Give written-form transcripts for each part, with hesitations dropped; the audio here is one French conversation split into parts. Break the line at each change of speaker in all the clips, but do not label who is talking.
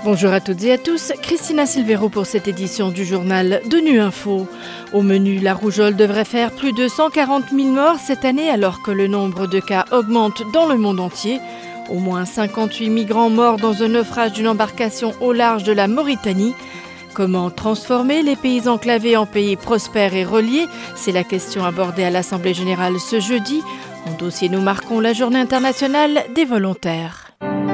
Bonjour à toutes et à tous, Christina Silvero pour cette édition du journal de Nu Info. Au menu, la rougeole devrait faire plus de 140 000 morts cette année alors que le nombre de cas augmente dans le monde entier. Au moins 58 migrants morts dans un naufrage d'une embarcation au large de la Mauritanie. Comment transformer les pays enclavés en pays prospères et reliés? C'est la question abordée à l'Assemblée générale ce jeudi. En dossier, nous marquons la journée internationale des volontaires.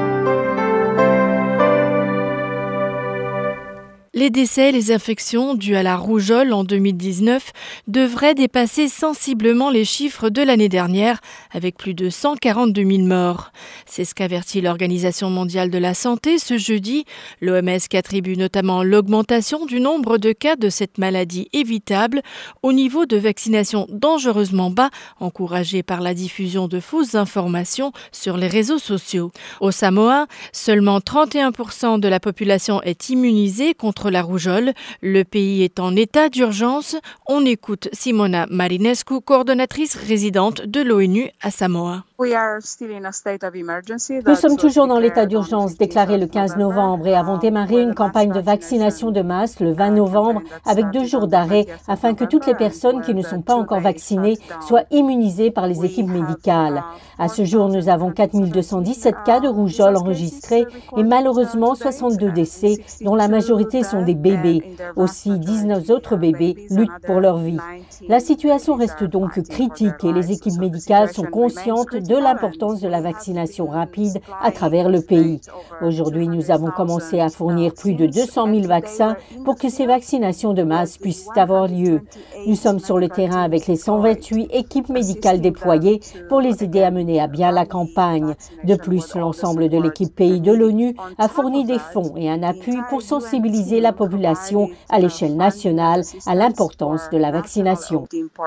Les décès et les infections dues à la rougeole en 2019 devraient dépasser sensiblement les chiffres de l'année dernière, avec plus de 142 000 morts. C'est ce qu'avertit l'Organisation mondiale de la santé ce jeudi. L'OMS qui attribue notamment l'augmentation du nombre de cas de cette maladie évitable au niveau de vaccination dangereusement bas, encouragé par la diffusion de fausses informations sur les réseaux sociaux. Au Samoa, seulement 31% de la population est immunisée contre la rougeole. Le pays est en état d'urgence. On écoute Simona Marinescu, coordonnatrice résidente de l'ONU à Samoa.
Nous sommes toujours dans l'état d'urgence déclaré le 15 novembre et avons démarré une campagne de vaccination de masse le 20 novembre avec 2 jours d'arrêt afin que toutes les personnes qui ne sont pas encore vaccinées soient immunisées par les équipes médicales. À ce jour, nous avons 4217 cas de rougeole enregistrés et malheureusement 62 décès, dont la majorité sont des bébés. Aussi, 19 autres bébés luttent pour leur vie. La situation reste donc critique et les équipes médicales sont conscientes de l'importance de la vaccination rapide à travers le pays. Aujourd'hui, nous avons commencé à fournir plus de 200 000 vaccins pour que ces vaccinations de masse puissent avoir lieu. Nous sommes sur le terrain avec les 128 équipes médicales déployées pour les aider à mener à bien la campagne. De plus, l'ensemble de l'équipe pays de l'ONU a fourni des fonds et un appui pour sensibiliser la population à l'échelle nationale à l'importance de la vaccination.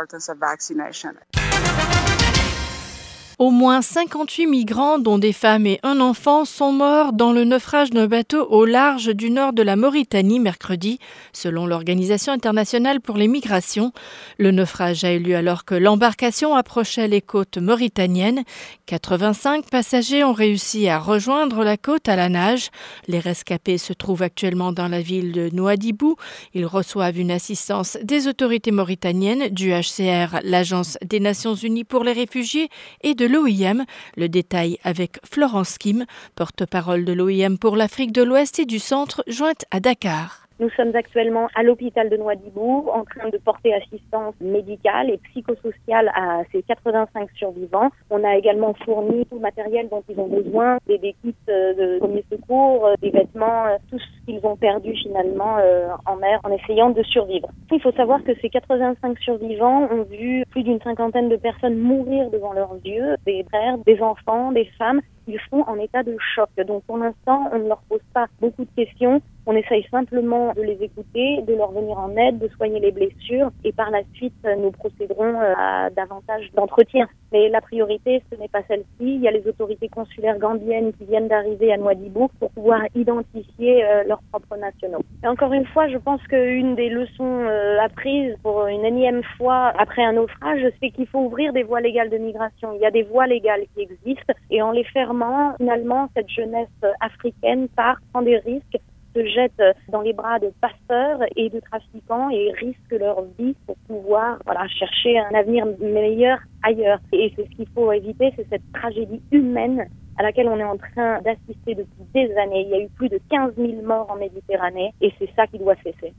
Au moins 58 migrants, dont des femmes et un enfant, sont morts dans le naufrage d'un bateau au large du nord de la Mauritanie mercredi, selon l'Organisation internationale pour les migrations. Le naufrage a eu lieu alors que l'embarcation approchait les côtes mauritaniennes. 85 passagers ont réussi à rejoindre la côte à la nage. Les rescapés se trouvent actuellement dans la ville de Nouadhibou. Ils reçoivent une assistance des autorités mauritaniennes, du HCR, l'Agence des Nations Unies pour les réfugiés, et de l'OIM. Le détail avec Florence Kim, porte-parole de l'OIM pour l'Afrique de l'Ouest et du Centre, jointe à Dakar.
Nous sommes actuellement à l'hôpital de Nouadhibou en train de porter assistance médicale et psychosociale à ces 85 survivants. On a également fourni tout le matériel dont ils ont besoin, des kits de premiers secours, des vêtements, tout ce qu'ils ont perdu finalement en mer en essayant de survivre. Il faut savoir que ces 85 survivants ont vu plus d'une cinquantaine de personnes mourir devant leurs yeux, des frères, des enfants, des femmes. Ils sont en état de choc. Donc pour l'instant, on ne leur pose pas beaucoup de questions. On essaye simplement de les écouter, de leur venir en aide, de soigner les blessures et par la suite, nous procéderons à davantage d'entretien. Mais la priorité, ce n'est pas celle-ci. Il y a les autorités consulaires gambiennes qui viennent d'arriver à Nouadhibou pour pouvoir identifier leurs propres nationaux. Et encore une fois, je pense qu'une des leçons apprises pour une énième fois après un naufrage, c'est qu'il faut ouvrir des voies légales de migration. Il y a des voies légales qui existent et en les fermant, finalement, cette jeunesse africaine prend des risques, se jettent dans les bras de passeurs et de trafiquants et risquent leur vie pour pouvoir chercher un avenir meilleur ailleurs. Et c'est ce qu'il faut éviter, c'est cette tragédie humaine à laquelle on est en train d'assister depuis des années. Il y a eu plus de 15 000 morts en Méditerranée et c'est ça qui doit cesser.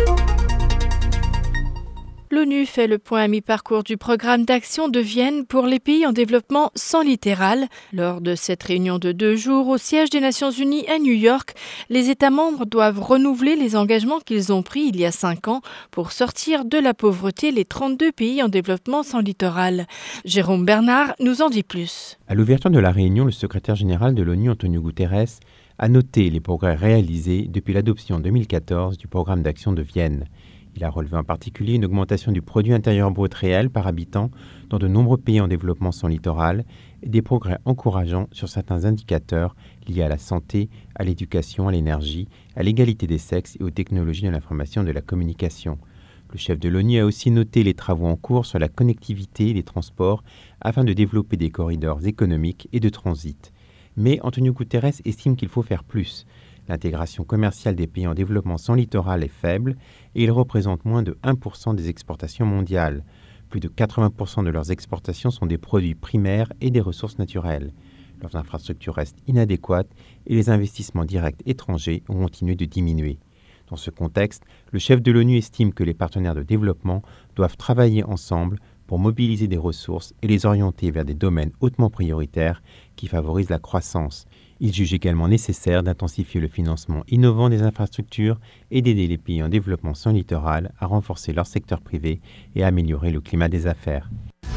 L'ONU fait le point à mi-parcours du programme d'action de Vienne pour les pays en développement sans littoral. Lors de cette réunion de 2 jours au siège des Nations Unies à New York, les États membres doivent renouveler les engagements qu'ils ont pris il y a 5 ans pour sortir de la pauvreté les 32 pays en développement sans littoral. Jérôme Bernard nous en dit plus.
À l'ouverture de la réunion, le secrétaire général de l'ONU, Antonio Guterres, a noté les progrès réalisés depuis l'adoption en 2014 du programme d'action de Vienne. Il a relevé en particulier une augmentation du produit intérieur brut réel par habitant dans de nombreux pays en développement sans littoral et des progrès encourageants sur certains indicateurs liés à la santé, à l'éducation, à l'énergie, à l'égalité des sexes et aux technologies de l'information et de la communication. Le chef de l'ONU a aussi noté les travaux en cours sur la connectivité des transports afin de développer des corridors économiques et de transit. Mais Antonio Guterres estime qu'il faut faire plus. L'intégration commerciale des pays en développement sans littoral est faible et ils représentent moins de 1% des exportations mondiales. Plus de 80% de leurs exportations sont des produits primaires et des ressources naturelles. Leurs infrastructures restent inadéquates et les investissements directs étrangers ont continué de diminuer. Dans ce contexte, le chef de l'ONU estime que les partenaires de développement doivent travailler ensemble pour mobiliser des ressources et les orienter vers des domaines hautement prioritaires qui favorisent la croissance. Il juge également nécessaire d'intensifier le financement innovant des infrastructures et d'aider les pays en développement sans littoral à renforcer leur secteur privé et à améliorer le climat des affaires.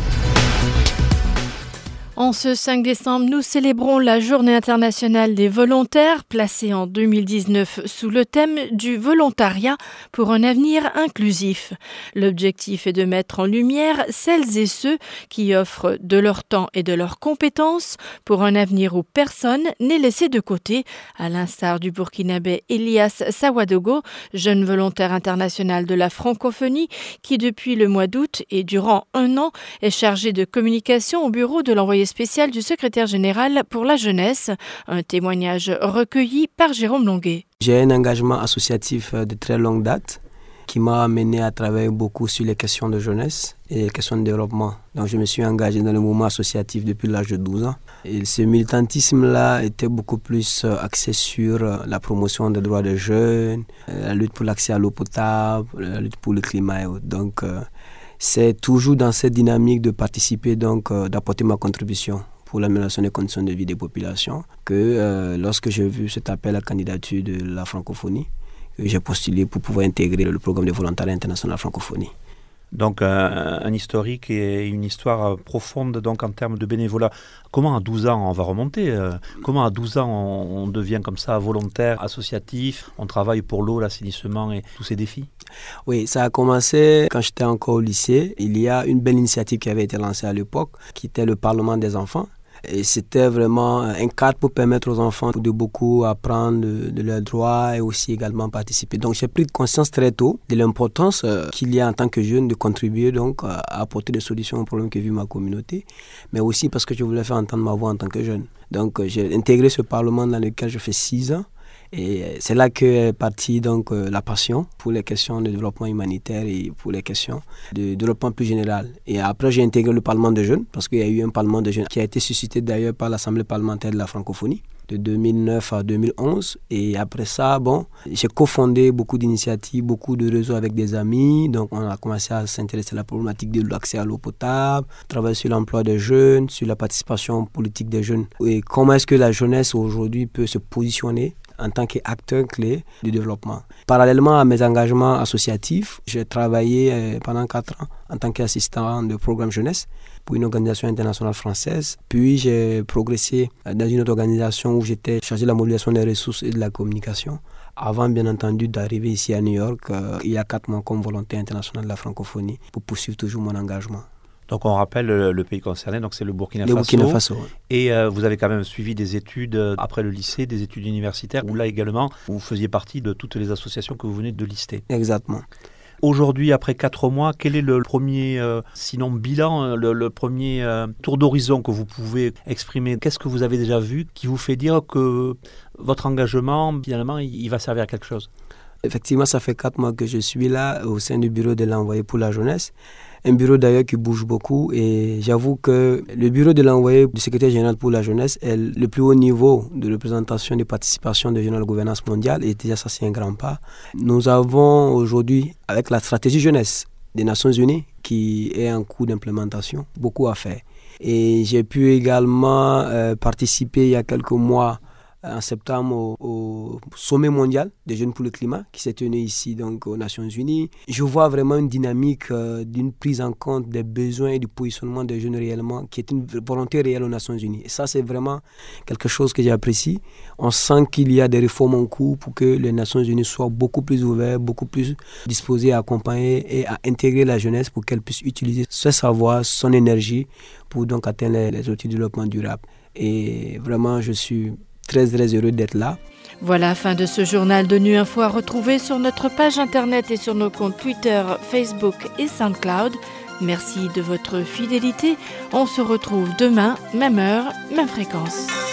En ce 5 décembre, nous célébrons la Journée internationale des volontaires, placée en 2019 sous le thème du volontariat pour un avenir inclusif. L'objectif est de mettre en lumière celles et ceux qui offrent de leur temps et de leurs compétences pour un avenir où personne n'est laissé de côté, à l'instar du Burkinabé Elias Sawadogo, jeune volontaire international de la francophonie, qui depuis le mois d'août et durant 1 an est chargé de communication au bureau de l'envoyé spécial du secrétaire général pour la jeunesse. Un témoignage recueilli par Jérôme Longuet.
J'ai un engagement associatif de très longue date qui m'a amené à travailler beaucoup sur les questions de jeunesse et les questions de développement. Donc je me suis engagé dans le mouvement associatif depuis l'âge de 12 ans. Et ce militantisme-là était beaucoup plus axé sur la promotion des droits des jeunes, la lutte pour l'accès à l'eau potable, la lutte pour le climat et autres. Donc c'est toujours dans cette dynamique de participer, donc d'apporter ma contribution pour l'amélioration des conditions de vie des populations que lorsque j'ai vu cet appel à candidature de la francophonie, j'ai postulé pour pouvoir intégrer le programme de volontariat international de la francophonie.
Donc un historique et une histoire profonde donc en termes de bénévolat. Comment à 12 ans on va remonter Comment à 12 ans on devient comme ça volontaire, associatif, on travaille pour l'eau, l'assainissement et tous ces défis?
Oui, ça a commencé quand j'étais encore au lycée. Il y a une belle initiative qui avait été lancée à l'époque, qui était le Parlement des enfants. Et c'était vraiment un cadre pour permettre aux enfants de beaucoup apprendre de leurs droits et aussi également participer. Donc j'ai pris conscience très tôt de l'importance qu'il y a en tant que jeune de contribuer donc à apporter des solutions aux problèmes que vit ma communauté, mais aussi parce que je voulais faire entendre ma voix en tant que jeune. Donc j'ai intégré ce Parlement dans lequel je fais 6 ans. Et c'est là qu'est partie donc la passion pour les questions de développement humanitaire et pour les questions de développement plus général. Et après, j'ai intégré le Parlement des jeunes, parce qu'il y a eu un Parlement des jeunes qui a été suscité d'ailleurs par l'Assemblée parlementaire de la francophonie de 2009 à 2011. Et après ça, j'ai cofondé beaucoup d'initiatives, beaucoup de réseaux avec des amis. Donc, on a commencé à s'intéresser à la problématique de l'accès à l'eau potable, travailler sur l'emploi des jeunes, sur la participation politique des jeunes. Et comment est-ce que la jeunesse aujourd'hui peut se positionner en tant qu'acteur clé du développement. Parallèlement à mes engagements associatifs, j'ai travaillé pendant 4 ans en tant qu'assistant de programme jeunesse pour une organisation internationale française. Puis j'ai progressé dans une autre organisation où j'étais chargé de la mobilisation des ressources et de la communication, avant bien entendu d'arriver ici à New York il y a 4 mois comme volontaire international de la francophonie pour poursuivre toujours mon engagement.
Donc on rappelle le pays concerné, donc c'est le Burkina Faso.
Le Burkina Faso.
Et vous avez quand même suivi des études après le lycée, des études universitaires, où là également vous faisiez partie de toutes les associations que vous venez de lister.
Exactement.
Aujourd'hui, après 4 mois, quel est le premier, sinon bilan, le premier tour d'horizon que vous pouvez exprimer? Qu'est-ce que vous avez déjà vu qui vous fait dire que votre engagement, finalement, il va servir à quelque chose?
Effectivement, ça fait 4 mois que je suis là au sein du bureau de l'envoyé pour la jeunesse. Un bureau d'ailleurs qui bouge beaucoup et j'avoue que le bureau de l'envoyé du secrétaire général pour la jeunesse est le plus haut niveau de représentation et de participation des jeunes à la gouvernance mondiale et déjà ça c'est un grand pas. Nous avons aujourd'hui, avec la stratégie jeunesse des Nations Unies qui est en cours d'implémentation, beaucoup à faire. Et j'ai pu également participer il y a quelques mois en septembre au sommet mondial des jeunes pour le climat qui s'est tenu ici donc aux Nations Unies. Je vois vraiment une dynamique d'une prise en compte des besoins et du positionnement des jeunes réellement qui est une volonté réelle aux Nations Unies. Et ça c'est vraiment quelque chose que j'apprécie. On sent qu'il y a des réformes en cours pour que les Nations Unies soient beaucoup plus ouvertes, beaucoup plus disposées à accompagner et à intégrer la jeunesse pour qu'elle puisse utiliser ce savoir, son énergie pour donc atteindre les objectifs de développement durable. Et vraiment je suis très heureux d'être là.
Voilà, fin de ce journal de Nu Info à retrouver sur notre page internet et sur nos comptes Twitter, Facebook et SoundCloud. Merci de votre fidélité. On se retrouve demain, même heure, même fréquence.